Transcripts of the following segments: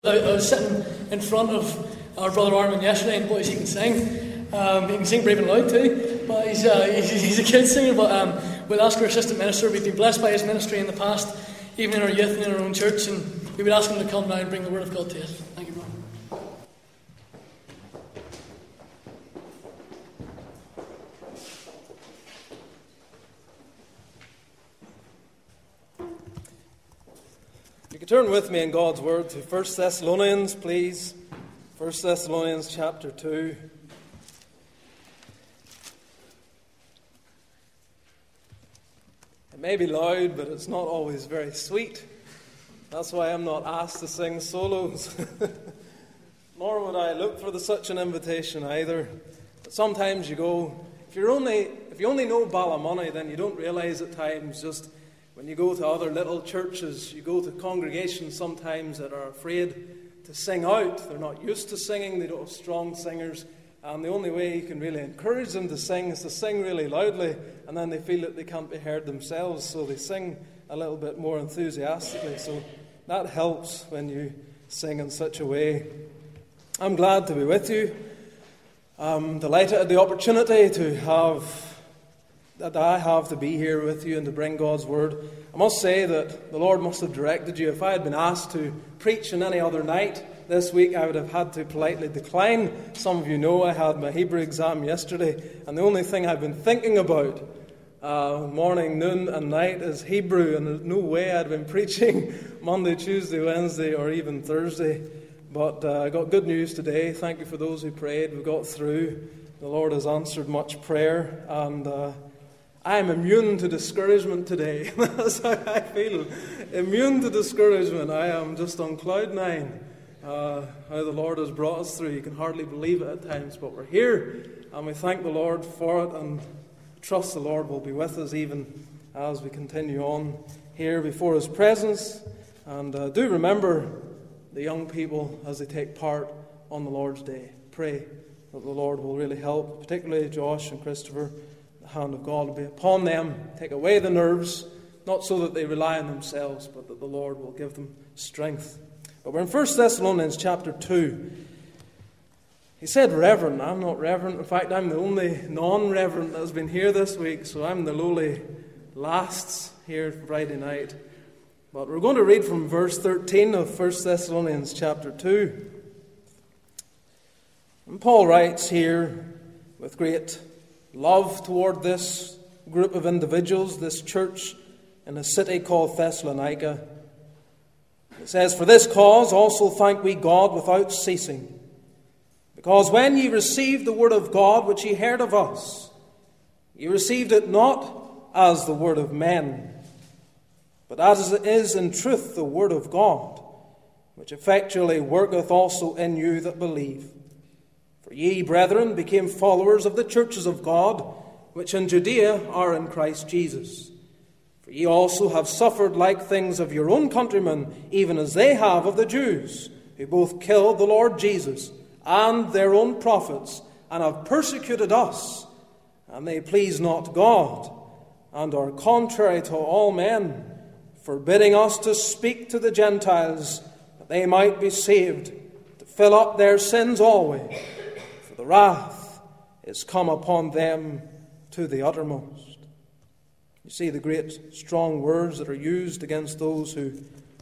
I was sitting in front of our brother Armin yesterday, and boys, he can sing. He can sing brave and loud too, but he's a kid singer. But we'll ask our assistant minister. We've been blessed by his ministry in the past, even in our youth and in our own church, and we would ask him to come now and bring the word of God to us. Thank you, brother. You can turn with me in God's Word to 1 Thessalonians, please. 1 Thessalonians chapter 2. It may be loud, but it's not always very sweet. That's why I'm not asked to sing solos. Nor would I look for such an invitation either. But sometimes you go, if you only know Ballymoney, then you don't realise at times just when you go to other little churches, you go to congregations sometimes that are afraid to sing out. They're not used to singing, they don't have strong singers, and the only way you can really encourage them to sing is to sing really loudly, and then they feel that they can't be heard themselves, so they sing a little bit more enthusiastically. So that helps when you sing in such a way. I'm glad to be with you. I'm delighted at the opportunity that I have to be here with you and to bring God's Word. I must say that the Lord must have directed you. If I had been asked to preach on any other night this week, I would have had to politely decline. Some of you know I had my Hebrew exam yesterday, and the only thing I've been thinking about morning, noon and night is Hebrew, and there's no way I'd been preaching Monday, Tuesday, Wednesday or even Thursday. But I got good news today. Thank you for those who prayed. We got through. The Lord has answered much prayer, and I am immune to discouragement today. That's how I feel. Immune to discouragement. I am just on cloud nine. How the Lord has brought us through. You can hardly believe it at times, but we're here, and we thank the Lord for it, and trust the Lord will be with us even as we continue on here before His presence. And do remember the young people as they take part on the Lord's Day. Pray that the Lord will really help, particularly Josh and Christopher. The hand of God will be upon them, take away the nerves, not so that they rely on themselves, but that the Lord will give them strength. But we're in 1 Thessalonians chapter 2. He said reverend. I'm not reverend. In fact, I'm the only non-reverend that's been here this week, so I'm the lowly lasts here Friday night. But we're going to read from verse 13 of 1 Thessalonians chapter 2. And Paul writes here with great love toward this group of individuals, this church in a city called Thessalonica. It says, "For this cause also thank we God without ceasing, because when ye received the word of God which ye heard of us, ye received it not as the word of men, but as it is in truth the word of God, which effectually worketh also in you that believe. For ye, brethren, became followers of the churches of God, which in Judea are in Christ Jesus. For ye also have suffered like things of your own countrymen, even as they have of the Jews, who both killed the Lord Jesus and their own prophets, and have persecuted us, and they please not God, and are contrary to all men, forbidding us to speak to the Gentiles, that they might be saved, to fill up their sins always. For the wrath is come upon them to the uttermost." You see the great strong words that are used against those who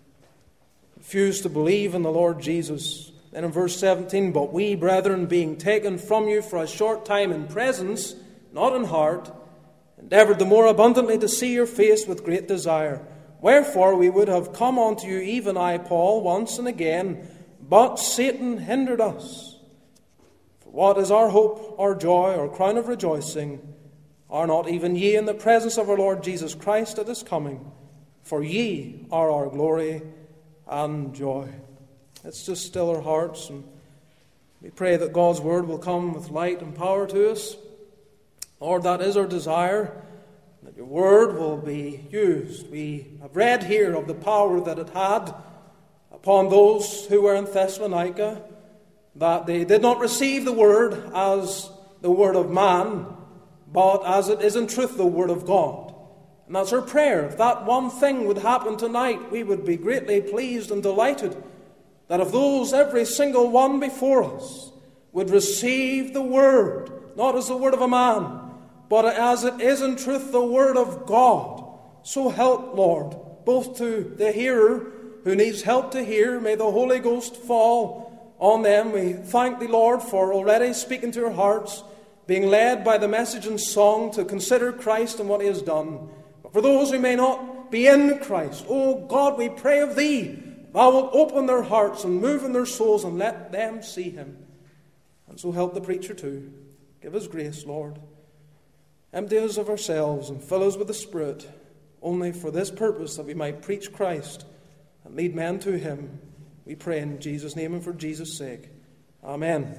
refuse to believe in the Lord Jesus. Then in verse 17, "But we, brethren, being taken from you for a short time in presence, not in heart, endeavoured the more abundantly to see your face with great desire. Wherefore we would have come unto you, even I, Paul, once and again, but Satan hindered us. For what is our hope, our joy, our crown of rejoicing? Are not even ye in the presence of our Lord Jesus Christ at His coming? For ye are our glory and joy." Let's just still our hearts, and we pray that God's word will come with light and power to us. Lord, that is our desire, that your word will be used. We have read here of the power that it had upon those who were in Thessalonica, that they did not receive the word as the word of man, but as it is in truth the word of God. And that's our prayer. If that one thing would happen tonight, we would be greatly pleased and delighted. that if those, every single one before us, would receive the word, not as the word of a man, but as it is in truth the word of God, so help, Lord, both to the hearer who needs help to hear. May the Holy Ghost fall on them. We thank Thee, Lord, for already speaking to our hearts, being led by the message and song to consider Christ and what He has done. But for those who may not be in Christ, oh God, we pray of Thee, Thou wilt open their hearts and move in their souls and let them see Him. And so help the preacher too. Give us grace, Lord. Empty us of ourselves and fill us with the Spirit, only for this purpose, that we might preach Christ and lead men to Him. We pray in Jesus' name and for Jesus' sake. Amen.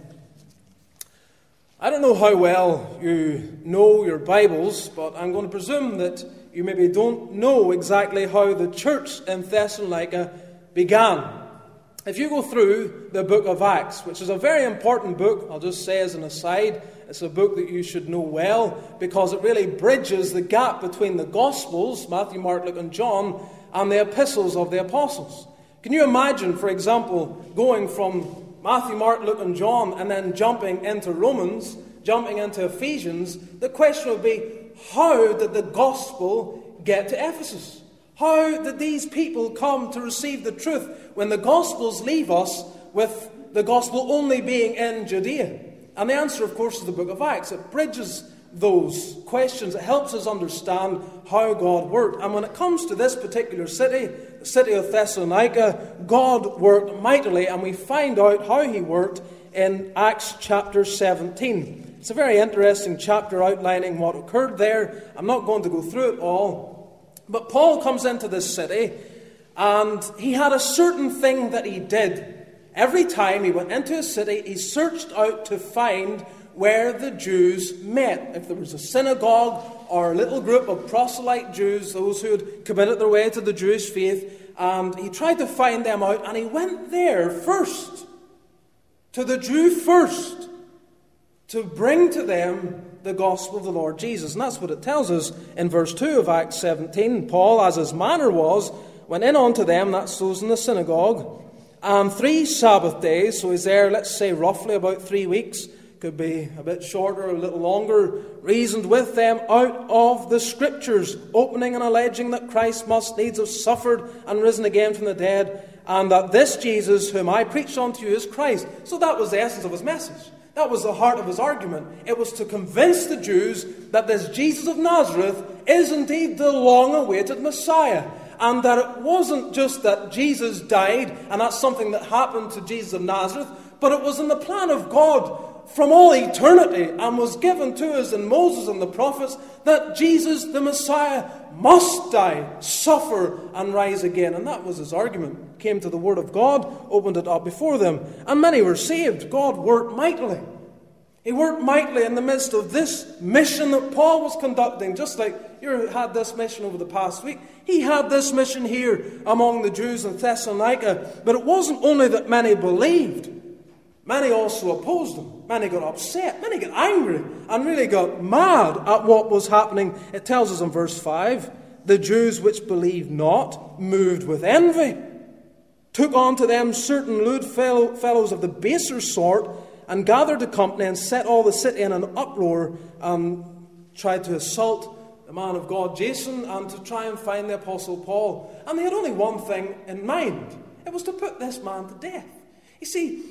I don't know how well you know your Bibles, but I'm going to presume that you maybe don't know exactly how the church in Thessalonica began. If you go through the book of Acts, which is a very important book, I'll just say as an aside, it's a book that you should know well because it really bridges the gap between the Gospels, Matthew, Mark, Luke and John, and the epistles of the apostles. Can you imagine, for example, going from Matthew, Mark, Luke and John and then jumping into Romans, jumping into Ephesians? The question would be, how did the gospel get to Ephesus? How did these people come to receive the truth when the Gospels leave us with the Gospel only being in Judea? And the answer, of course, is the book of Acts. It bridges those questions. It helps us understand how God worked. And when it comes to this particular city, the city of Thessalonica, God worked mightily, and we find out how He worked in Acts chapter 17. It's a very interesting chapter outlining what occurred there. I'm not going to go through it all. But Paul comes into this city, and he had a certain thing that he did. Every time he went into a city, he searched out to find where the Jews met. If there was a synagogue or a little group of proselyte Jews, those who had committed their way to the Jewish faith, and he tried to find them out, and he went there first, to the Jew first, to bring to them the gospel of the Lord Jesus. And that's what it tells us in verse 2 of Acts 17. Paul, as his manner was, went in unto them, that's those in the synagogue, and 3 Sabbath days, so he's there, let's say roughly about 3 weeks, could be a bit shorter, a little longer, reasoned with them out of the Scriptures, opening and alleging that Christ must needs have suffered and risen again from the dead, and that this Jesus whom I preach unto you is Christ. So that was the essence of his message. That was the heart of his argument. It was to convince the Jews that this Jesus of Nazareth is indeed the long-awaited Messiah. And that it wasn't just that Jesus died, and that's something that happened to Jesus of Nazareth, but it was in the plan of God from all eternity, and was given to us in Moses and the prophets, that Jesus the Messiah must die, suffer, and rise again. And that was his argument. Came to the Word of God, opened it up before them, and many were saved. God worked mightily. He worked mightily in the midst of this mission that Paul was conducting, just like you had this mission over the past week. He had this mission here among the Jews in Thessalonica. But it wasn't only that many believed. Many also opposed him. Many got upset. Many got angry and really got mad at what was happening. It tells us in verse 5, the Jews which believed not, moved with envy, took unto them certain lewd fellows of the baser sort, and gathered a company and set all the city in an uproar, and tried to assault the man of God, Jason, and to try and find the Apostle Paul. And they had only one thing in mind. It was to put this man to death. You see,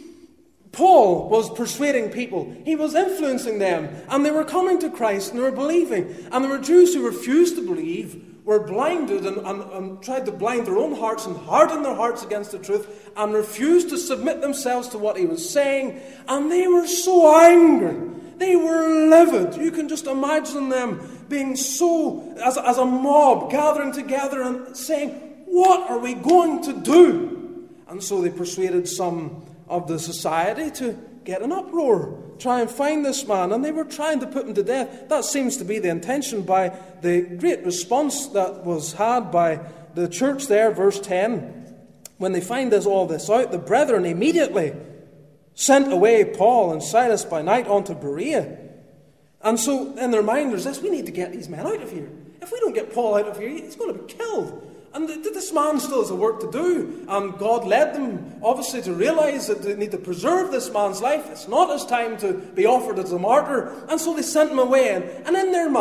Paul was persuading people. He was influencing them. And they were coming to Christ and they were believing. And there were Jews who refused to believe, were blinded and tried to blind their own hearts and harden their hearts against the truth, and refused to submit themselves to what he was saying. And they were so angry. They were livid. You can just imagine them being so, as a mob, gathering together and saying, what are we going to do? And so they persuaded some of the society to get an uproar, try and find this man, and they were trying to put him to death. That seems to be the intention by the great response that was had by the church there, verse 10. When they find all this out, the brethren immediately sent away Paul and Silas by night unto Berea. And so in their mind there's this, we need to get these men out of here. If we don't get Paul out of here, he's going to be killed. And this man still has a work to do. And God led them, obviously, to realize that they need to preserve this man's life. It's not his time to be offered as a martyr. And so they sent him away. And in their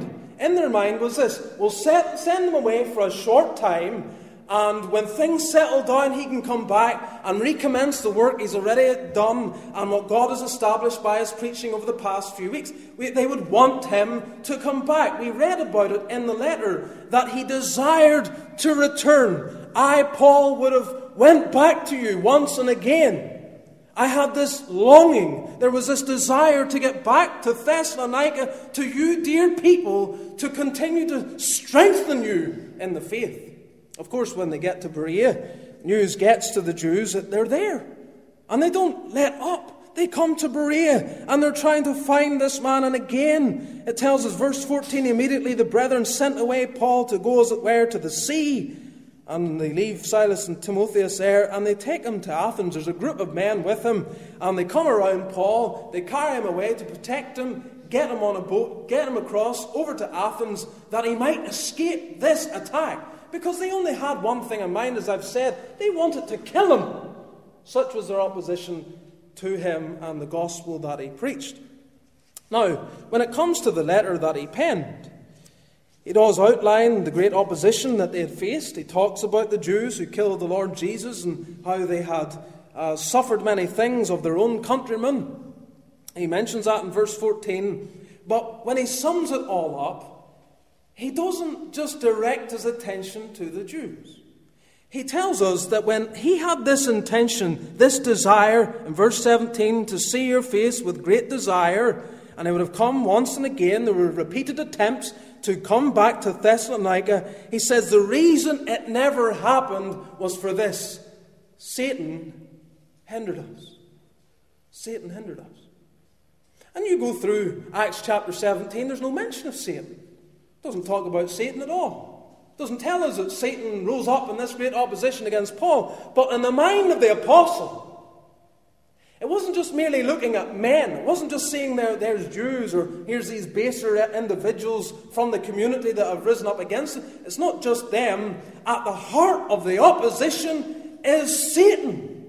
mind was this: we'll send him away for a short time, and when things settle down, he can come back and recommence the work he's already done and what God has established by his preaching over the past few weeks. They would want him to come back. We read about it in the letter that he desired to return. I, Paul, would have went back to you once and again. I had this longing. There was this desire to get back to Thessalonica, to you, dear people, to continue to strengthen you in the faith. Of course, when they get to Berea, news gets to the Jews that they're there. And they don't let up. They come to Berea and they're trying to find this man. And again, it tells us, verse 14, immediately the brethren sent away Paul to go, as it were, to the sea. And they leave Silas and Timotheus there, and they take him to Athens. There's a group of men with him, and they come around Paul. They carry him away to protect him, get him on a boat, get him across over to Athens, that he might escape this attack. Because they only had one thing in mind, as I've said. They wanted to kill him. Such was their opposition to him and the gospel that he preached. Now, when it comes to the letter that he penned, he does outline the great opposition that they had faced. He talks about the Jews who killed the Lord Jesus and how they had suffered many things of their own countrymen. He mentions that in verse 14. But when he sums it all up, he doesn't just direct his attention to the Jews. He tells us that when he had this intention, this desire, in verse 17, to see your face with great desire, and he would have come once and again, there were repeated attempts to come back to Thessalonica. He says the reason it never happened was for this: Satan hindered us. Satan hindered us. And you go through Acts chapter 17, there's no mention of Satan. It doesn't talk about Satan at all. It doesn't tell us that Satan rose up in this great opposition against Paul. But in the mind of the apostle, it wasn't just merely looking at men. It wasn't just seeing there's Jews, or here's these baser individuals from the community that have risen up against it. It's not just them. At the heart of the opposition is Satan.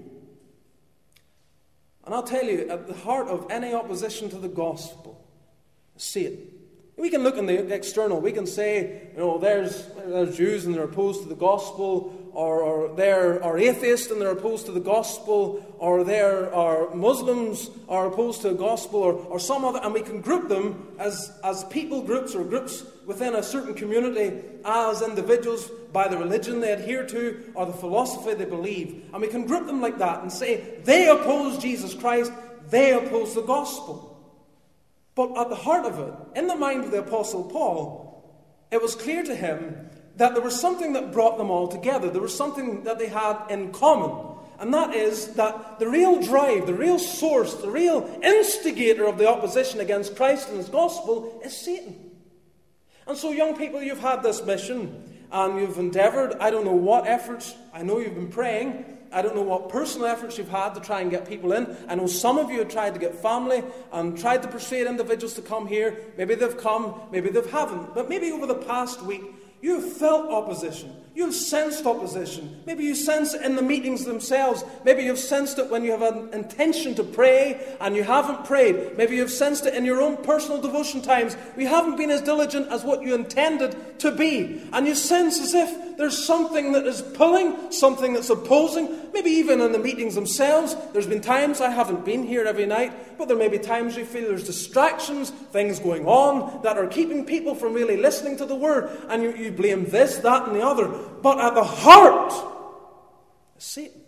And I'll tell you, at the heart of any opposition to the gospel is Satan. We can look in the external. We can say, there's Jews and they're opposed to the gospel, or there are atheists and they're opposed to the gospel, or there are Muslims are opposed to the gospel, or some other, and we can group them as people groups or groups within a certain community as individuals by the religion they adhere to or the philosophy they believe. And we can group them like that and say they oppose Jesus Christ, they oppose the gospel. But at the heart of it, in the mind of the Apostle Paul, it was clear to him that there was something that brought them all together. There was something that they had in common. And that is that the real drive, the real source, the real instigator of the opposition against Christ and his gospel is Satan. And so, young people, you've had this mission and you've endeavoured, I don't know what efforts, I know you've been praying, I don't know what personal efforts you've had to try and get people in. I know some of you have tried to get family and tried to persuade individuals to come here. Maybe they've come, maybe they haven't. But maybe over the past week, you've felt opposition. You've sensed opposition. Maybe you sense it in the meetings themselves. Maybe you've sensed it when you have an intention to pray and you haven't prayed. Maybe you've sensed it in your own personal devotion times. You haven't been as diligent as what you intended to be. And you sense as if there's something that is pulling, something that's opposing. Maybe even in the meetings themselves. There's been times I haven't been here every night, but there may be times you feel there's distractions, things going on that are keeping people from really listening to the word. And you blame this, that, and the other. But at the heart is Satan.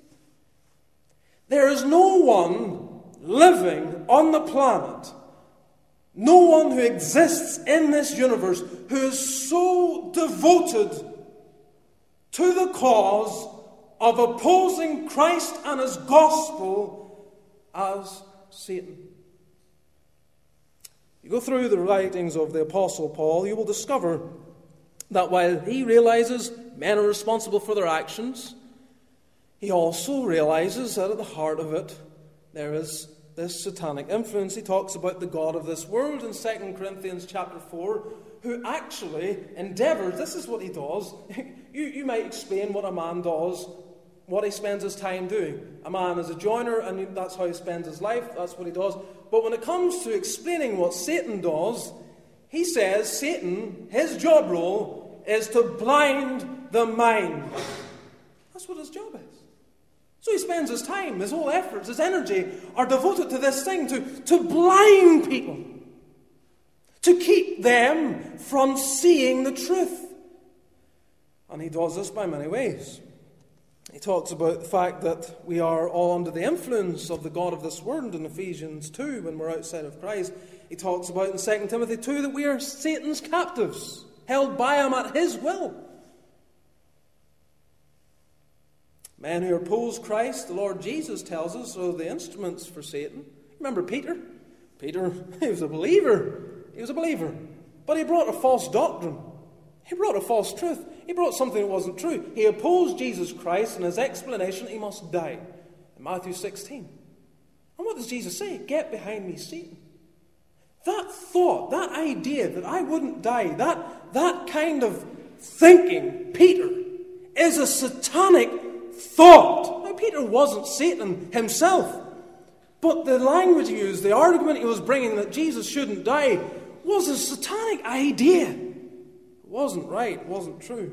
There is no one living on the planet, no one who exists in this universe who is so devoted to the cause of opposing Christ and his gospel as Satan. You go through the writings of the Apostle Paul, you will discover that while he realizes men are responsible for their actions, he also realizes that at the heart of it there is satanic influence. He talks about the god of this world in 2 Corinthians chapter 4, who actually endeavours, this is what he does. You might explain what a man does, what he spends his time doing. A man is a joiner, and that's how he spends his life, that's what he does. But when it comes to explaining what Satan does, he says Satan, his job role is to blind the mind. That's what his job is. So he spends his time, his whole efforts, his energy are devoted to this thing, to blind people, to keep them from seeing the truth. And he does this by many ways. He talks about the fact that we are all under the influence of the god of this world in Ephesians 2 when we're outside of Christ. He talks about in 2 Timothy 2 that we are Satan's captives, held by him at his will. Men who oppose Christ, the Lord Jesus tells us, are the instruments for Satan. Remember Peter? Peter, he was a believer. He was a believer. But he brought a false doctrine. He brought a false truth. He brought something that wasn't true. He opposed Jesus Christ, and his explanation, he must die. In Matthew 16. And what does Jesus say? Get behind me, Satan. That thought, that idea that I wouldn't die, that kind of thinking, Peter, is a satanic thought. Now, Peter wasn't Satan himself, but the language he used, the argument he was bringing that Jesus shouldn't die, was a satanic idea. It wasn't right, it wasn't true.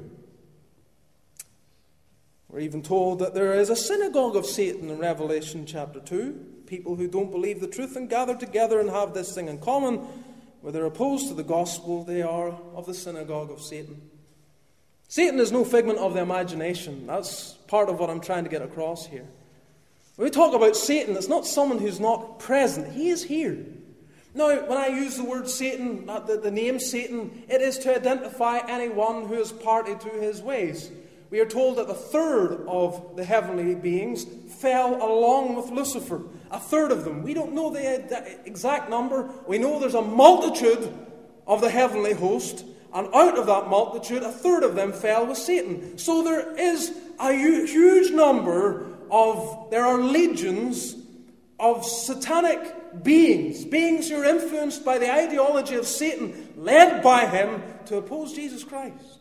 We're even told that there is a synagogue of Satan in Revelation chapter 2. People who don't believe the truth and gather together and have this thing in common, where they're opposed to the gospel, they are of the synagogue of Satan. Satan is no figment of the imagination. That's part of what I'm trying to get across here. When we talk about Satan, it's not someone who's not present. He is here. Now, when I use the word Satan, the name Satan, it is to identify anyone who is party to his ways. We are told that a third of the heavenly beings fell along with Lucifer. A third of them. We don't know the exact number. We know there's a multitude of the heavenly host. And out of that multitude, a third of them fell with Satan. So there is a huge number there are legions of satanic beings who are influenced by the ideology of Satan, led by him to oppose Jesus Christ.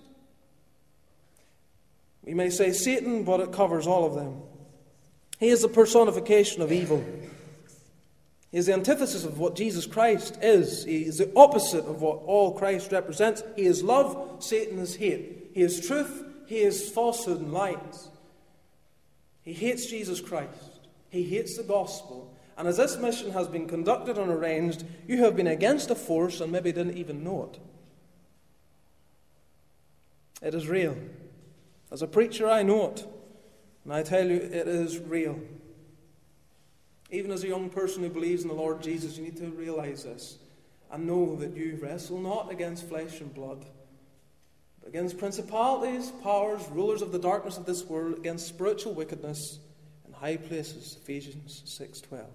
We may say Satan, but it covers all of them. He is the personification of evil. He is the antithesis of what Jesus Christ is. He is the opposite of what all Christ represents. He is love, Satan is hate. He is truth, he is falsehood and lies. He hates Jesus Christ. He hates the gospel. And as this mission has been conducted and arranged, you have been against a force and maybe didn't even know it. It is real. As a preacher, I know it. And I tell you, it is real. Even as a young person who believes in the Lord Jesus, you need to realize this and know that you wrestle not against flesh and blood, but against principalities, powers, rulers of the darkness of this world, against spiritual wickedness in high places. Ephesians 6:12.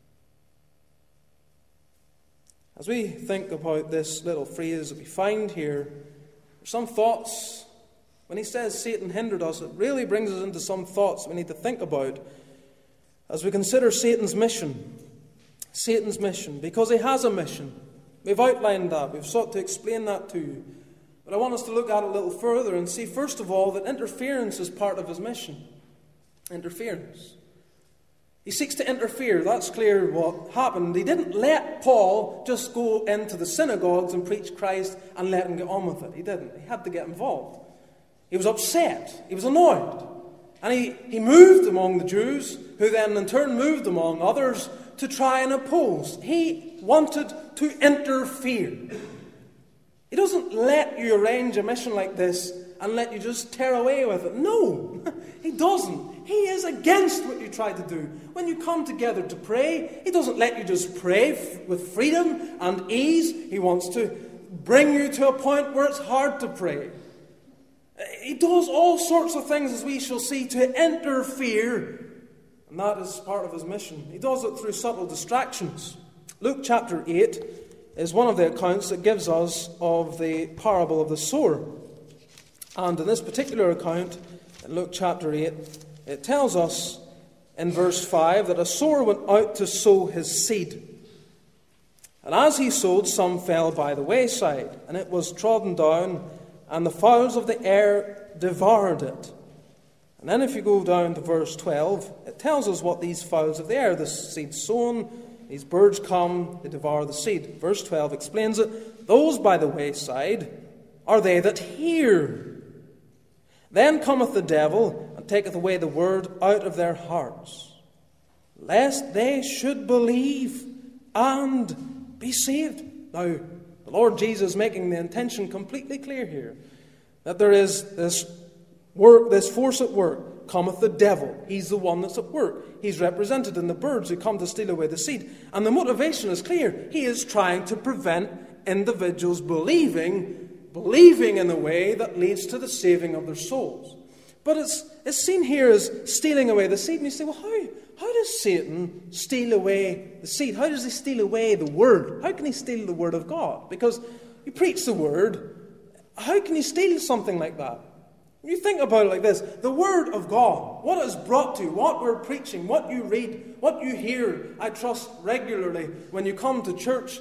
As we think about this little phrase that we find here, there's some thoughts. When he says Satan hindered us, it really brings us into some thoughts we need to think about as we consider Satan's mission. Satan's mission, because he has a mission. We've outlined that. We've sought to explain that to you. But I want us to look at it a little further and see, first of all, that interference is part of his mission. Interference. He seeks to interfere. That's clear what happened. He didn't let Paul just go into the synagogues and preach Christ and let him get on with it. He didn't. He had to get involved. He was upset. He was annoyed. And he moved among the Jews, who then in turn moved among others to try and oppose. He wanted to interfere. He doesn't let you arrange a mission like this and let you just tear away with it. No, he doesn't. He is against what you try to do. When you come together to pray, he doesn't let you just pray with freedom and ease. He wants to bring you to a point where it's hard to pray. He does all sorts of things, as we shall see, to interfere. And that is part of his mission. He does it through subtle distractions. Luke chapter 8 is one of the accounts that gives us of the parable of the sower. And in this particular account, in Luke chapter 8, it tells us in verse 5 that a sower went out to sow his seed. And as he sowed, some fell by the wayside, and it was trodden down, and the fowls of the air devoured it. And then if you go down to verse 12, it tells us what these fowls of the air, the seed sown, these birds come, they devour the seed. Verse 12 explains it. Those by the wayside are they that hear. Then cometh the devil, and taketh away the word out of their hearts, lest they should believe and be saved. Now, the Lord Jesus is making the intention completely clear here, that there is this work, this force at work. Cometh the devil. He's the one that's at work. He's represented in the birds who come to steal away the seed. And the motivation is clear. He is trying to prevent individuals believing in a way that leads to the saving of their souls. But it's seen here as stealing away the seed. And you say, well, how does Satan steal away the seed? How does he steal away the word? How can he steal the word of God? Because you preach the word. How can he steal something like that? You think about it like this. The word of God, what it is brought to you, what we're preaching, what you read, what you hear, I trust regularly when you come to church,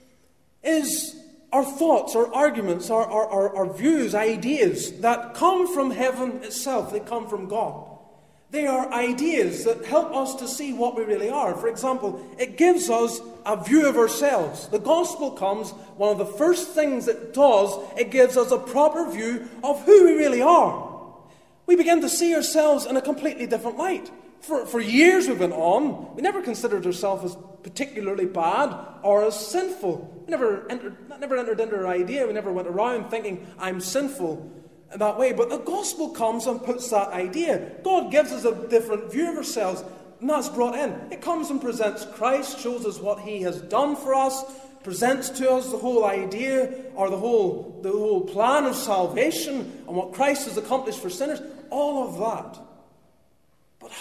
is our thoughts, our arguments, our views, ideas that come from heaven itself. They come from God. They are ideas that help us to see what we really are. For example, it gives us a view of ourselves. The gospel comes, one of the first things it does, it gives us a proper view of who we really are. We begin to see ourselves in a completely different light. For years we've been on, we never considered ourselves as particularly bad or as sinful. We never entered into our idea. We never went around thinking, I'm sinful in that way. But the gospel comes and puts that idea. God gives us a different view of ourselves, and that's brought in. It comes and presents Christ, shows us what he has done for us, presents to us the whole idea or the whole plan of salvation and what Christ has accomplished for sinners. All of that. But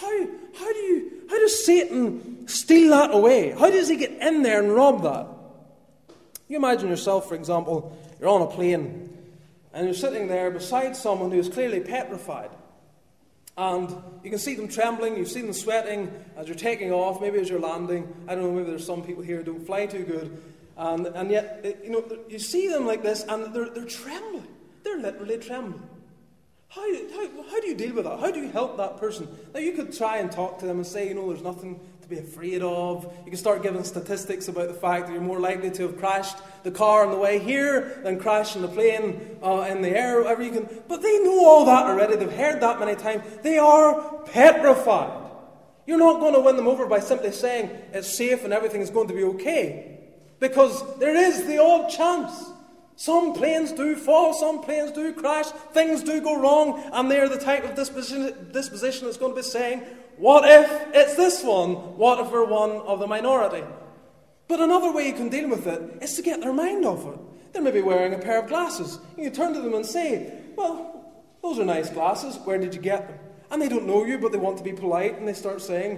how does Satan steal that away? How does he get in there and rob that? You imagine yourself, for example, you're on a plane and you're sitting there beside someone who is clearly petrified. And you can see them trembling, you see them sweating as you're taking off, maybe as you're landing. I don't know, maybe there's some people here who don't fly too good. And yet, you see them like this and they're trembling. They're literally trembling. How do you deal with that? How do you help that person? Now, you could try and talk to them and say, there's nothing to be afraid of. You can start giving statistics about the fact that you're more likely to have crashed the car on the way here than crashing the plane in the air, whatever you can. But they know all that already. They've heard that many times. They are petrified. You're not going to win them over by simply saying it's safe and everything is going to be okay. Because there is the odd chance. Some planes do fall, some planes do crash, things do go wrong, and they're the type of disposition that's going to be saying, what if it's this one? What if we're one of the minority? But another way you can deal with it is to get their mind off it. They're maybe wearing a pair of glasses. And you turn to them and say, well, those are nice glasses, where did you get them? And they don't know you, but they want to be polite, and they start saying,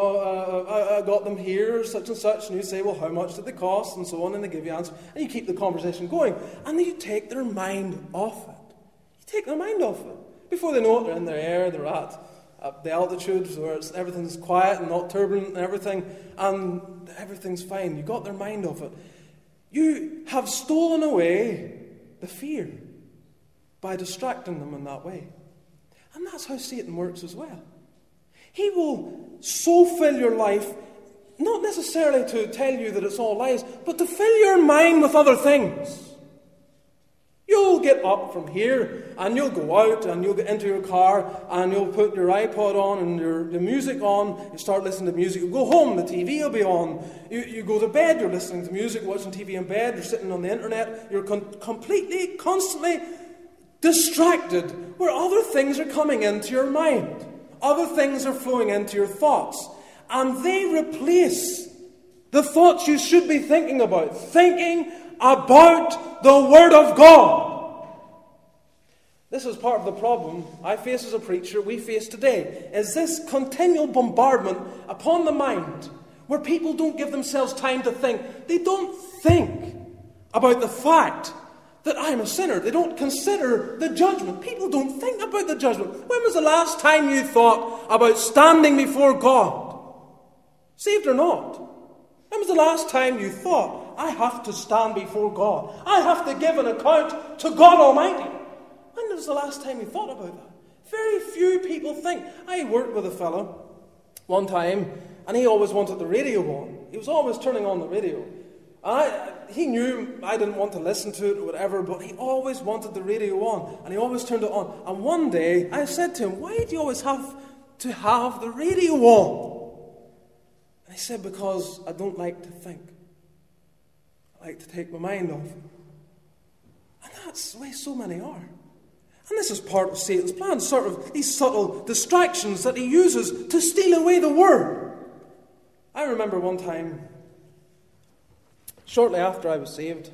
I got them here, such and such. And you say, well, how much did they cost? And so on, and they give you answers. And you keep the conversation going. And then you take their mind off it. You take their mind off it. Before they know it, they're in their air, they're at the altitudes where everything's quiet and not turbulent and everything, and everything's fine. You got their mind off it. You have stolen away the fear by distracting them in that way. And that's how Satan works as well. He will so fill your life, not necessarily to tell you that it's all lies, but to fill your mind with other things. You'll get up from here, and you'll go out, and you'll get into your car, and you'll put your iPod on, and your music on. You start listening to music. You go home, the TV will be on. You go to bed, you're listening to music, watching TV in bed, you're sitting on the internet. You're completely, constantly distracted, where other things are coming into your mind. Other things are flowing into your thoughts. And they replace the thoughts you should be thinking about. Thinking about the Word of God. This is part of the problem I face as a preacher, we face today, is this continual bombardment upon the mind, where people don't give themselves time to think. They don't think about the fact that I'm a sinner. They don't consider the judgment. People don't think about the judgment. When was the last time you thought about standing before God? Saved or not? When was the last time you thought, I have to stand before God? I have to give an account to God Almighty. When was the last time you thought about that? Very few people think. I worked with a fellow one time, and he always wanted the radio on. He was always turning on the radio. He knew I didn't want to listen to it or whatever, but he always wanted the radio on, and he always turned it on. And one day, I said to him, why do you always have to have the radio on? And he said, because I don't like to think. I like to take my mind off it. And that's the way so many are. And this is part of Satan's plan, sort of these subtle distractions that he uses to steal away the word. I remember one time, shortly after I was saved,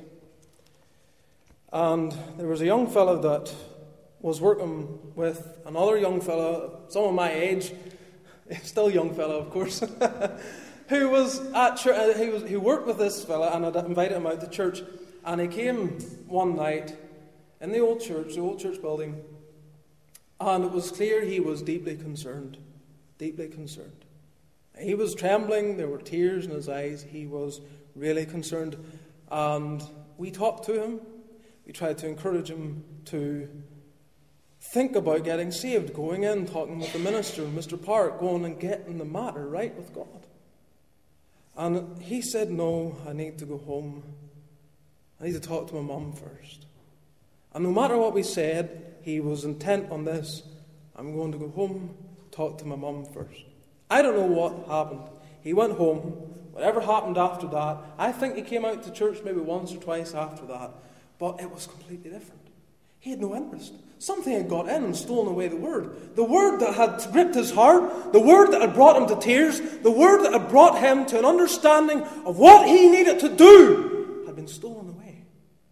and there was a young fellow that was working with another young fellow, some of my age, still a young fellow, of course, who was at church. He worked with this fellow, and I'd invited him out to church. And he came one night in the old church building, and it was clear he was deeply concerned. Deeply concerned. He was trembling. There were tears in his eyes. He was really concerned. And we talked to him. We tried to encourage him to think about getting saved, going in, talking with the minister, Mr. Park, going and getting the matter right with God. And he said, no, I need to go home. I need to talk to my mum first. And no matter what we said, he was intent on this. I'm going to go home, talk to my mum first. I don't know what happened. He went home. Whatever happened after that, I think he came out to church maybe once or twice after that. But it was completely different. He had no interest. Something had got in and stolen away the word. The word that had gripped his heart, the word that had brought him to tears, the word that had brought him to an understanding of what he needed to do, had been stolen away.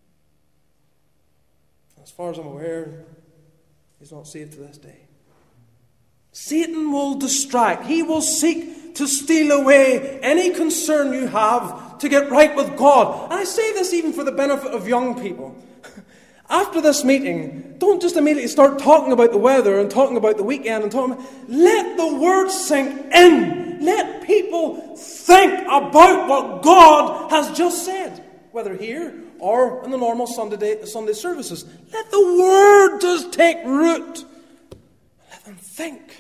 As far as I'm aware, he's not saved to this day. Satan will distract. He will seek to steal away any concern you have to get right with God. And I say this even for the benefit of young people. After this meeting, don't just immediately start talking about the weather and talking about the weekend and talking about, let the word sink in. Let people think about what God has just said, whether here or in the normal Sunday services. Let the word just take root. Let them think.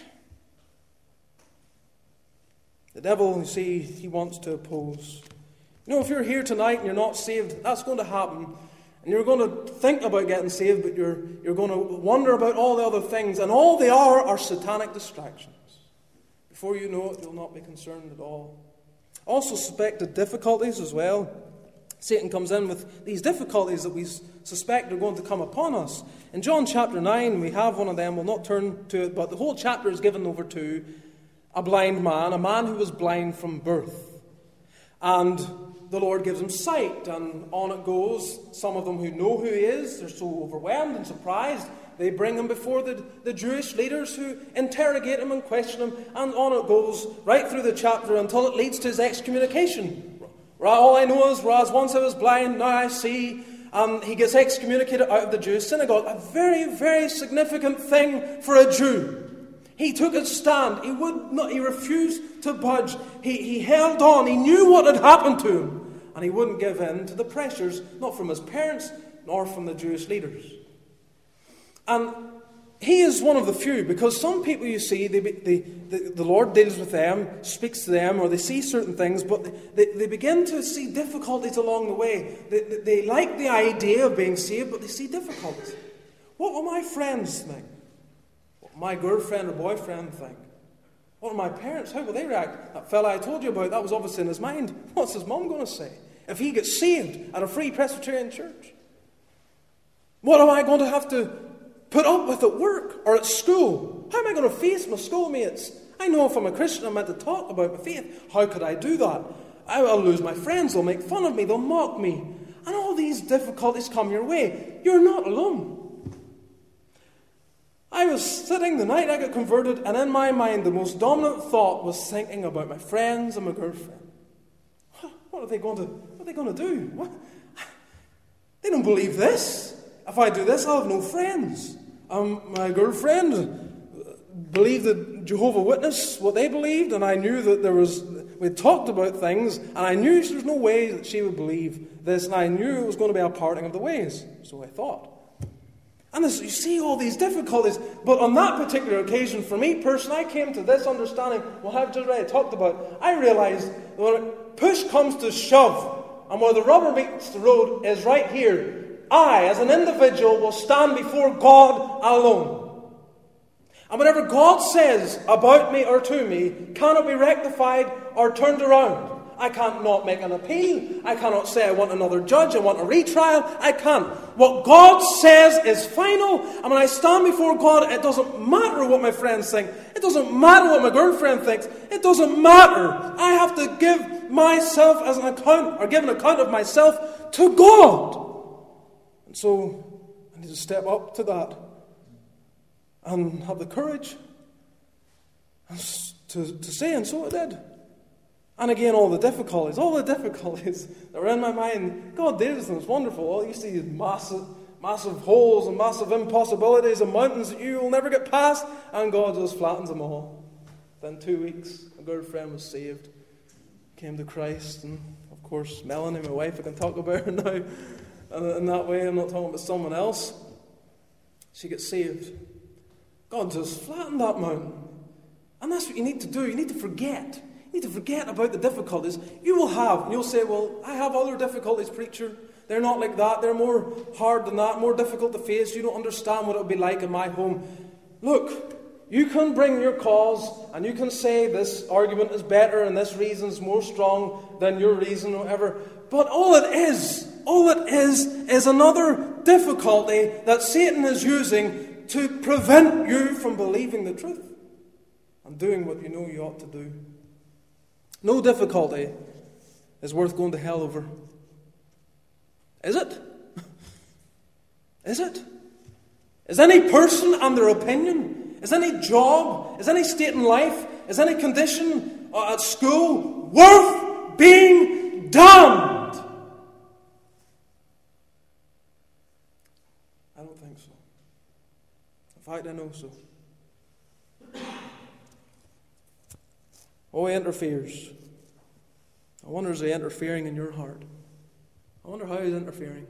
The devil, you see, he wants to oppose. You know, if you're here tonight and you're not saved, that's going to happen. And you're going to think about getting saved, but you're going to wonder about all the other things. And all they are satanic distractions. Before you know it, you'll not be concerned at all. Also suspected difficulties as well. Satan comes in with these difficulties that we suspect are going to come upon us. In John chapter 9, we have one of them. We'll not turn to it, but the whole chapter is given over to a blind man, a man who was blind from birth. And the Lord gives him sight, and on it goes. Some of them who know who he is, they're so overwhelmed and surprised, they bring him before the Jewish leaders who interrogate him and question him, and on it goes right through the chapter until it leads to his excommunication. All I know is, whereas once I was blind, now I see. He gets excommunicated out of the Jewish synagogue. A very, very significant thing for a Jew. He took his stand. He refused to budge. He held on. He knew what had happened to him. And he wouldn't give in to the pressures, not from his parents, nor from the Jewish leaders. And he is one of the few, because some people, you see, the Lord deals with them, speaks to them, or they see certain things, but they begin to see difficulties along the way. They like the idea of being saved, but they see difficulties. What will my friends think? What will my girlfriend or boyfriend think? What will my parents, how will they react? That fella I told you about, that was obviously in his mind. What's his mum going to say if he gets saved at a free Presbyterian church? What am I going to have to put up with at work or at school? How am I going to face my schoolmates? I know if I'm a Christian, I'm meant to talk about my faith. How could I do that? I'll lose my friends. They'll make fun of me. They'll mock me. And all these difficulties come your way. You're not alone. I was sitting the night I got converted, and in my mind the most dominant thought was thinking about my friends and my girlfriend. What are they going to do? What? They don't believe this. If I do this, I'll have no friends. My girlfriend believed that Jehovah's Witness, what they believed, and I knew that we talked about things, and I knew there's no way that she would believe this, and I knew it was going to be a parting of the ways. So I thought. And you see all these difficulties, but on that particular occasion, for me personally, I came to this understanding, what I've just already talked about. I realised that when push comes to shove, and where the rubber meets the road is right here, I, as an individual, will stand before God alone. And whatever God says about me or to me cannot be rectified or turned around. I can't not make an appeal. I cannot say I want another judge, I want a retrial. I can't. What God says is final. And when I stand before God, it doesn't matter what my friends think. It doesn't matter what my girlfriend thinks. It doesn't matter. I have to give myself as an account, or give an account of myself to God. And so I need to step up to that and have the courage to say, and so I did. And again, all the difficulties that were in my mind, God did this and it's wonderful. All you see is massive holes and massive impossibilities and mountains that you will never get past, and God just flattens them all. Then 2 weeks, my girlfriend was saved, came to Christ, and of course, Melanie, my wife, I can talk about her now. And in that way, I'm not talking about someone else. She gets saved. God just flattened that mountain. And that's what you need to do. You need to forget. You need to forget about the difficulties you will have. And you'll say, well, I have other difficulties, preacher. They're not like that. They're more hard than that, more difficult to face. You don't understand what it would be like in my home. Look, you can bring your cause and you can say this argument is better and this reason is more strong than your reason or whatever. But all it is another difficulty that Satan is using to prevent you from believing the truth and doing what you know you ought to do. No difficulty is worth going to hell over. Is it? Is it? Is any person and their opinion, is any job, is any state in life, is any condition at school worth being damned? I don't think so. In fact, I know so. Oh, he interferes. I wonder, is he interfering in your heart? I wonder how he's interfering.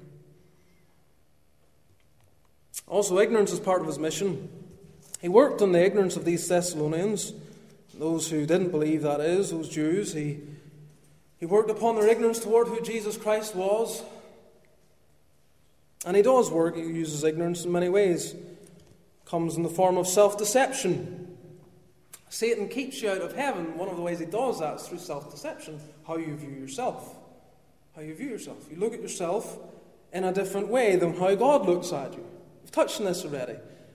Also, ignorance is part of his mission. He worked on the ignorance of these Thessalonians, those who didn't believe, that is, those Jews. He worked upon their ignorance toward who Jesus Christ was. And he does work. He uses ignorance in many ways. Comes in the form of self-deception. Satan keeps you out of heaven. One of the ways he does that is through self-deception. How you view yourself. How you view yourself. You look at yourself in a different way than how God looks at you. We've touched on this already.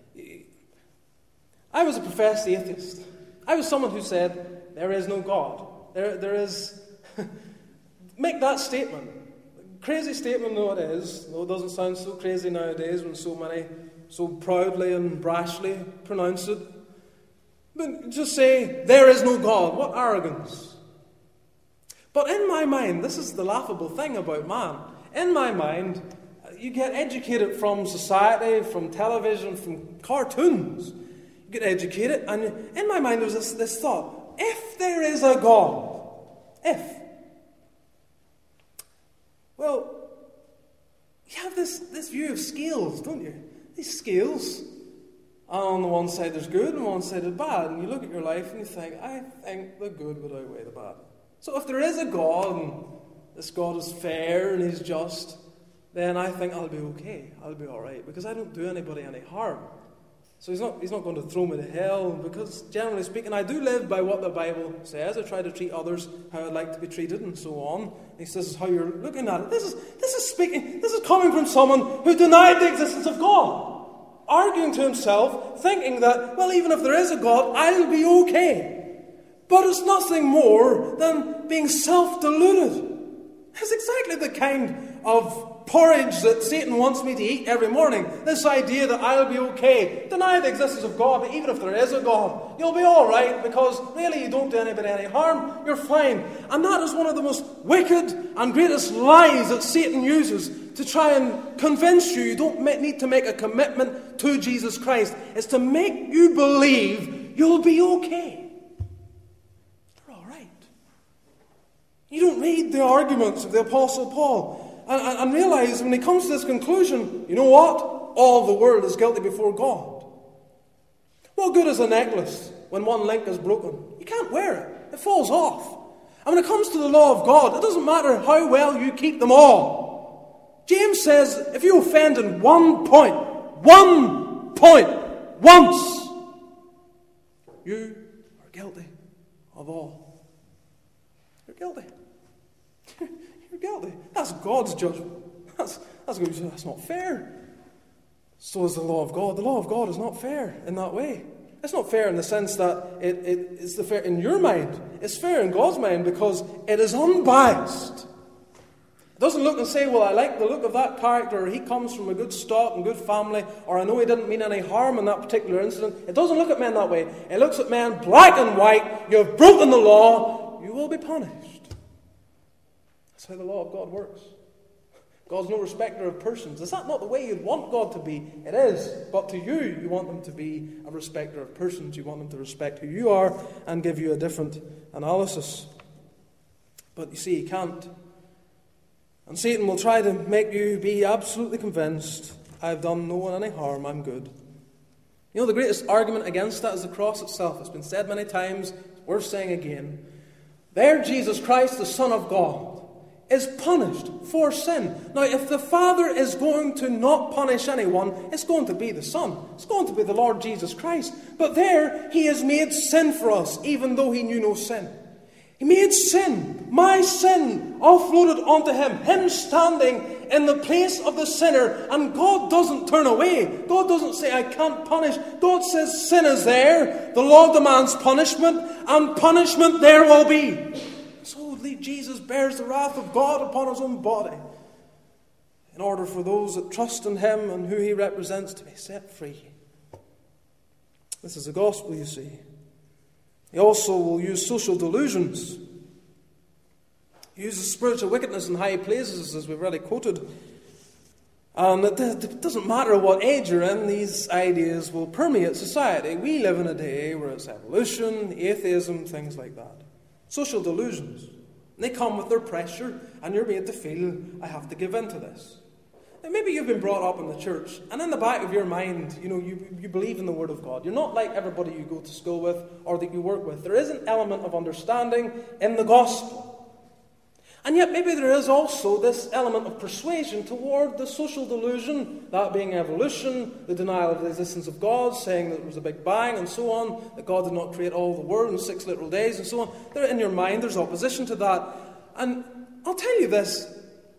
I was a professed atheist. I was someone who said, there is no God. There is... Make that statement. Crazy statement though it is, though it doesn't sound so crazy nowadays when so many so proudly and brashly pronounce it. But just say, there is no God. What arrogance. But in my mind, this is the laughable thing about man. In my mind, you get educated from society, from television, from cartoons. You get educated, and in my mind there's this thought, if there is a God, well, you have this view of scales, don't you? These scales. And on the one side there's good, and on one side there's bad. And you look at your life and you think, I think the good would outweigh the bad. So if there is a God, and this God is fair and he's just, then I think I'll be okay. I'll be alright, because I don't do anybody any harm. So he's not going to throw me to hell, because generally speaking, I do live by what the Bible says. I try to treat others how I'd like to be treated, and so on. And he says, this is how you're looking at it. This is coming from someone who denied the existence of God, arguing to himself, thinking that, well, even if there is a God, I'll be okay. But it's nothing more than being self-deluded. It's exactly the kind of porridge that Satan wants me to eat every morning, this idea that I'll be okay, deny the existence of God, but even if there is a God, you'll be all right because really you don't do anybody any harm, you're fine. And that is one of the most wicked and greatest lies that Satan uses to try and convince you don't need to make a commitment to Jesus Christ. It's to make you believe you'll be okay. You're all right. You don't read the arguments of the Apostle Paul and realize when he comes to this conclusion, you know what? All the world is guilty before God. What good is a necklace when one link is broken? You can't wear it. It falls off. And when it comes to the law of God, it doesn't matter how well you keep them all. James says, if you offend in 1 point, once, you are guilty of all. You're guilty. You're guilty. That's God's judgment. That's not fair. So is the law of God. The law of God is not fair in that way. It's not fair in the sense that it's the fair in your mind. It's fair in God's mind because it is unbiased. It doesn't look and say, well, I like the look of that character, or he comes from a good stock and good family, or I know he didn't mean any harm in that particular incident. It doesn't look at men that way. It looks at men black and white. You have broken the law. You will be punished. That's how the law of God works. God's no respecter of persons. Is that not the way you'd want God to be? It is. But to you, you want them to be a respecter of persons. You want them to respect who you are and give you a different analysis. But you see, he can't. And Satan will try to make you be absolutely convinced, I've done no one any harm, I'm good. You know, the greatest argument against that is the cross itself. It's been said many times, it's worth saying again. There, Jesus Christ, the Son of God, is punished for sin. Now, if the Father is going to not punish anyone, it's going to be the Son. It's going to be the Lord Jesus Christ. But there, he has made sin for us, even though he knew no sin. He made sin, my sin, offloaded onto him standing in the place of the sinner. And God doesn't turn away. God doesn't say, I can't punish. God says sin is there. The law demands punishment, and punishment there will be. So Jesus bears the wrath of God upon his own body in order for those that trust in him and who he represents to be set free. This is the gospel, you see. He also will use social delusions. He uses spiritual wickedness in high places, as we've already quoted. And it doesn't matter what age you're in, these ideas will permeate society. We live in a day where it's evolution, atheism, things like that. Social delusions. And they come with their pressure, and you're made to feel, I have to give in to this. Now, maybe you've been brought up in the church, and in the back of your mind, you believe in the Word of God. You're not like everybody you go to school with or that you work with. There is an element of understanding in the gospel. And yet maybe there is also this element of persuasion toward the social delusion, that being evolution, the denial of the existence of God, saying that there was a big bang and so on, that God did not create all the world in 6 literal days and so on. There, in your mind, there's opposition to that. And I'll tell you this,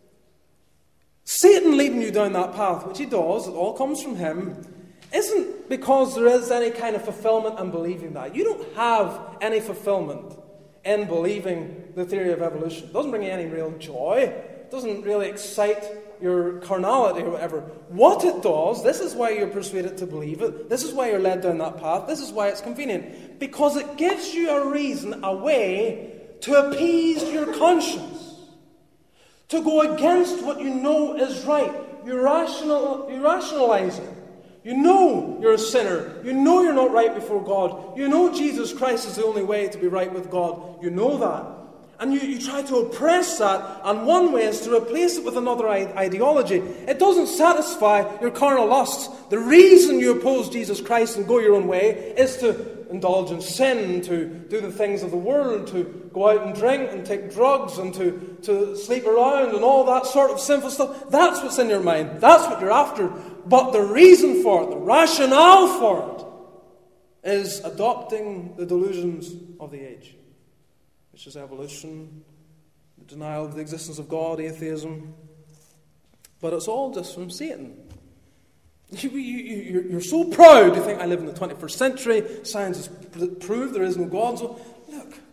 Satan leading you down that path, which he does, it all comes from him, isn't because there is any kind of fulfillment in believing that. You don't have any fulfillment in believing the theory of evolution. It doesn't bring you any real joy. It doesn't really excite your carnality or whatever. What it does, this is why you're persuaded to believe it, this is why you're led down that path, this is why it's convenient. Because it gives you a reason, a way to appease your conscience. To go against what you know is right. You rationalize it. You know you're a sinner. You know you're not right before God. You know Jesus Christ is the only way to be right with God. You know that. And you try to oppress that, and one way is to replace it with another ideology. It doesn't satisfy your carnal lusts. The reason you oppose Jesus Christ and go your own way is to indulge in sin, to do the things of the world, to go out and drink and take drugs and to sleep around and all that sort of sinful stuff. That's what's in your mind. That's what you're after. But the reason for it, the rationale for it, is adopting the delusions of the age, which is evolution, the denial of the existence of God, atheism. But it's all just from Satan. You're so proud. You think, I live in the 21st century. Science has proved there is no God. So, look,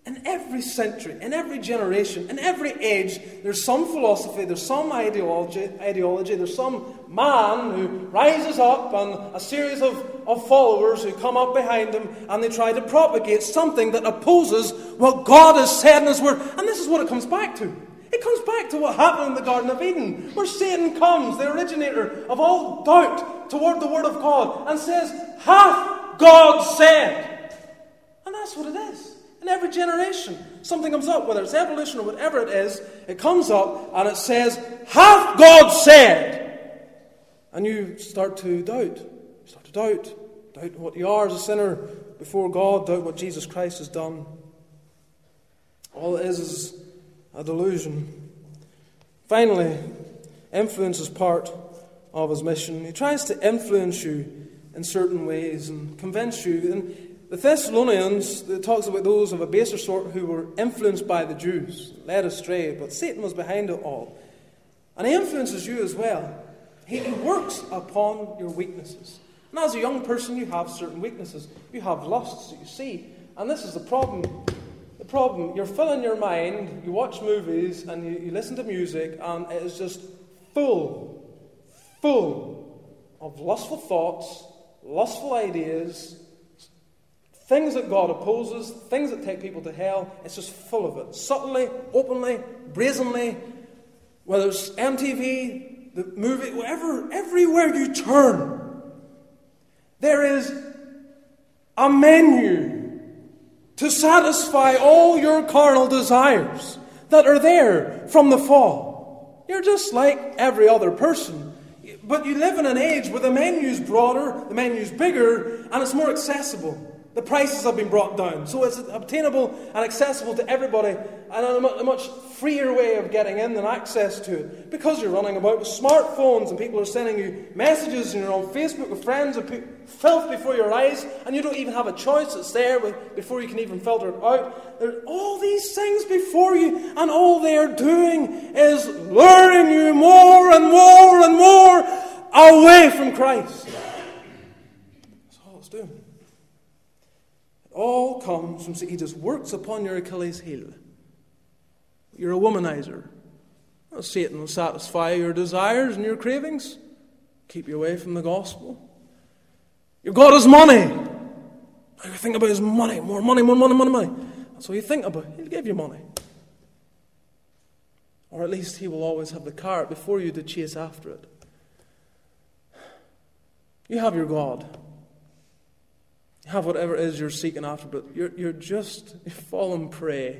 In every century, in every generation, in every age, there's some philosophy, there's some ideology, there's some man who rises up and a series of followers who come up behind him and they try to propagate something that opposes what God has said in His Word. And this is what it comes back to. It comes back to what happened in the Garden of Eden, where Satan comes, the originator of all doubt, toward the Word of God and says, "Hath God said?" And that's what it is. In every generation, something comes up, whether it's evolution or whatever it is, it comes up and it says, "Hath God said?" And you start to doubt. You start to doubt what you are as a sinner before God, doubt what Jesus Christ has done. All it is a delusion. Finally, influence is part of his mission. He tries to influence you in certain ways and convince you. And the Thessalonians, it talks about those of a baser sort who were influenced by the Jews, led astray, but Satan was behind it all. And he influences you as well. He works upon your weaknesses. And as a young person, you have certain weaknesses. You have lusts that you see. And this is the problem. The problem, you're filling your mind, you watch movies, and you listen to music, and it is just full of lustful thoughts, lustful ideas, things that God opposes, things that take people to hell. It's just full of it. Subtly, openly, brazenly, whether it's MTV, the movie, whatever, everywhere you turn, there is a menu to satisfy all your carnal desires that are there from the fall. You're just like every other person. But you live in an age where the menu's broader, the menu's bigger, and it's more accessible. The prices have been brought down, so it's obtainable and accessible to everybody, and a much freer way of getting in than access to it. Because you're running about with smartphones and people are sending you messages and you're on Facebook with friends who put filth before your eyes and you don't even have a choice, it's there before you can even filter it out. There are all these things before you, and all they're doing is luring you more and more and more away from Christ. That's all it's doing. All comes from, he just works upon your Achilles heel. You're a womanizer. Well, Satan will satisfy your desires and your cravings, keep you away from the gospel. Your God is money. All you think about is money. More money, more money, money. That's all you think about. He'll give you money. Or at least he will always have the cart before you to chase after it. You have your God. Have whatever it is you're seeking after, but you've fallen prey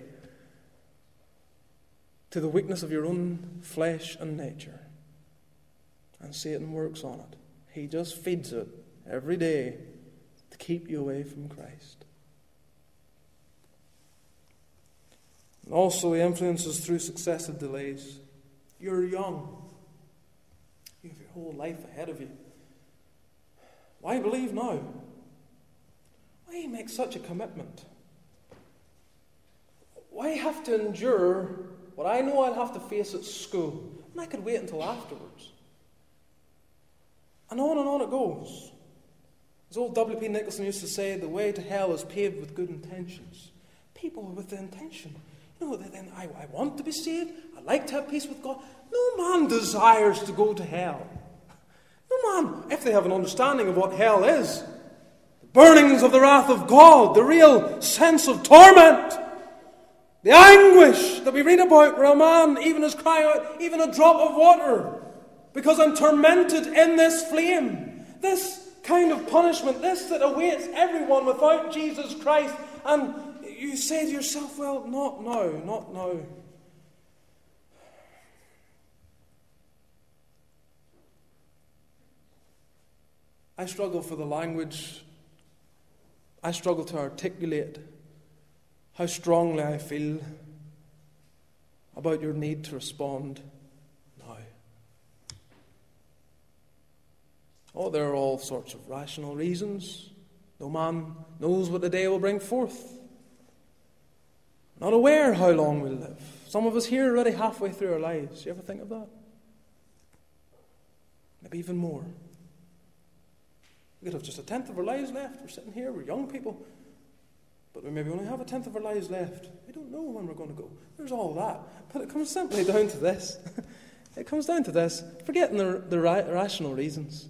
to the weakness of your own flesh and nature. And Satan works on it. He just feeds it every day to keep you away from Christ. And also he influences through successive delays. You're young. You have your whole life ahead of you. Why believe now? Why make such a commitment? Why have to endure what I know I'll have to face at school? And I could wait until afterwards. And on it goes. As old W.P. Nicholson used to say, the way to hell is paved with good intentions. People with the intention. Then I want to be saved. I like to have peace with God. No man desires to go to hell. No man, if they have an understanding of what hell is, burnings of the wrath of God, the real sense of torment, the anguish that we read about where a man even is crying out, even a drop of water, because I'm tormented in this flame. This kind of punishment, this that awaits everyone without Jesus Christ. And you say to yourself, well, not now. I struggle for the language. I struggle to articulate how strongly I feel about your need to respond now. Oh, there are all sorts of rational reasons. No man knows what the day will bring forth. Not aware how long we'll live. Some of us here are already halfway through our lives. You ever think of that? Maybe even more. We could have just a tenth of our lives left. We're sitting here, we're young people. but we maybe only have a tenth of our lives left. We don't know when we're going to go. There's all that. But it comes simply down to this. It comes down to this. Forgetting the rational reasons.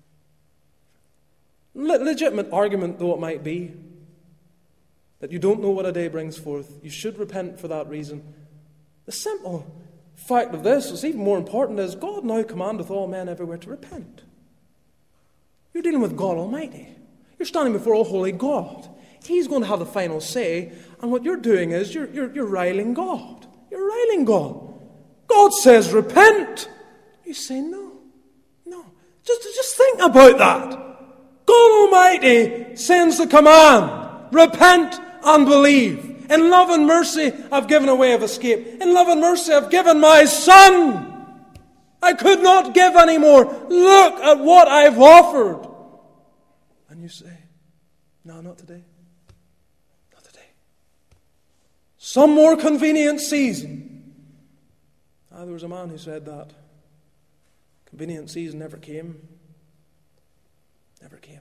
Legitimate argument though it might be, that you don't know what a day brings forth, you should repent for that reason. The simple fact of this, what's even more important, is God now commandeth all men everywhere to repent. You're dealing with God Almighty. You're standing before a holy God. He's going to have the final say, and what you're doing is you're riling God. You're riling God. God says repent. You say no. Just think about that. God Almighty sends the command, repent and believe. In love and mercy, I've given a way of escape. In love and mercy, I've given my Son. I could not give any more. Look at what I've offered. And you say, no, not today. Not today. Some more convenient season. There was a man who said that. Convenient season never came. Never came.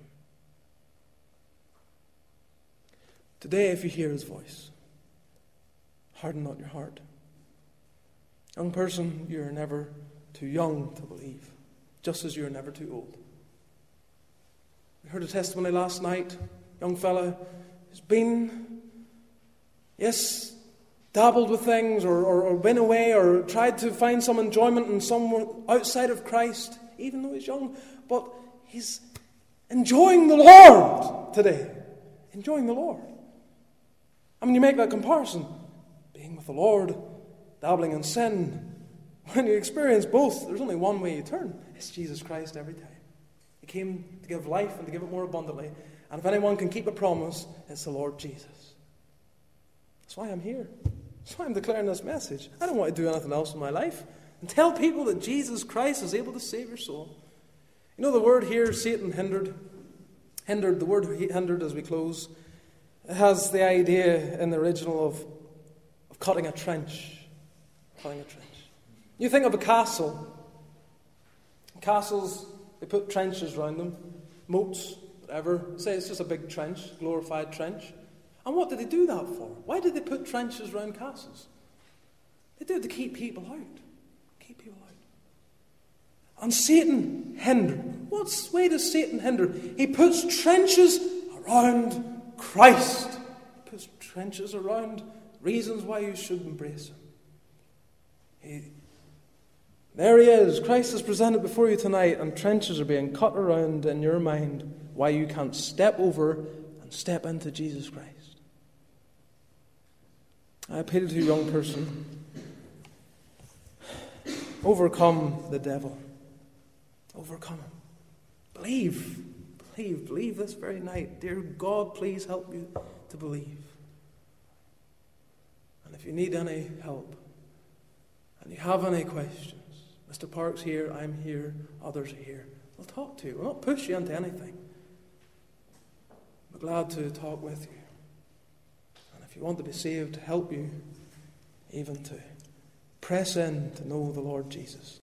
Today, if you hear his voice, harden not your heart. Young person, you're never too young to believe, just as you're never too old. We heard a testimony last night, young fella who's been, dabbled with things or been away or tried to find some enjoyment in somewhere outside of Christ, even though he's young, but he's enjoying the Lord today. Enjoying the Lord. I mean, you make that comparison. Being with the Lord, dabbling in sin. When you experience both, there's only one way you turn. It's Jesus Christ every time. He came to give life and to give it more abundantly. And if anyone can keep a promise, it's the Lord Jesus. That's why I'm here. That's why I'm declaring this message. I don't want to do anything else in my life. And tell people that Jesus Christ is able to save your soul. You know the word here, Satan hindered. The word hindered, as we close, it has the idea in the original of cutting a trench. Cutting a trench. You think of a castle. Castles, they put trenches around them. Moats, whatever. Say it's just a big trench, glorified trench. And what did they do that for? Why did they put trenches around castles? They did it to keep people out. Keep people out. And Satan hindered. What way does Satan hinder? He puts trenches around Christ. He puts trenches around reasons why you should embrace Him. There He is. Christ is presented before you tonight, and trenches are being cut around in your mind why you can't step over and step into Jesus Christ. I appeal to you, young person. Overcome the devil. Overcome him. Believe this very night. Dear God, please help you to believe. And if you need any help, and you have any questions, Mr. Park's here, I'm here, others are here. We'll talk to you. We'll not push you into anything. We're glad to talk with you. And if you want to be saved, to help you, even to press in to know the Lord Jesus.